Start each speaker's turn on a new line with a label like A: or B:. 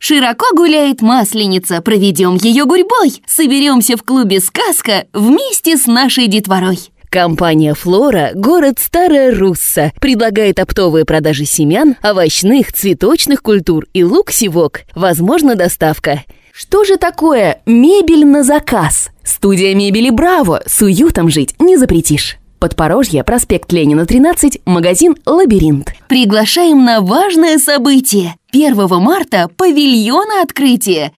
A: Широко гуляет Масленица, проведем ее гурьбой. Соберемся в клубе «Сказка» вместе с нашей детворой.
B: Компания «Флора», город Старая Русса, предлагает оптовые продажи семян, овощных, цветочных культур и лук-севок. Возможна доставка. Что же такое мебель на заказ? Студия мебели «Браво». С уютом жить не запретишь. Подпорожье, проспект Ленина, 13, магазин «Лабиринт».
A: Приглашаем на важное событие. 1 марта павильона открытие.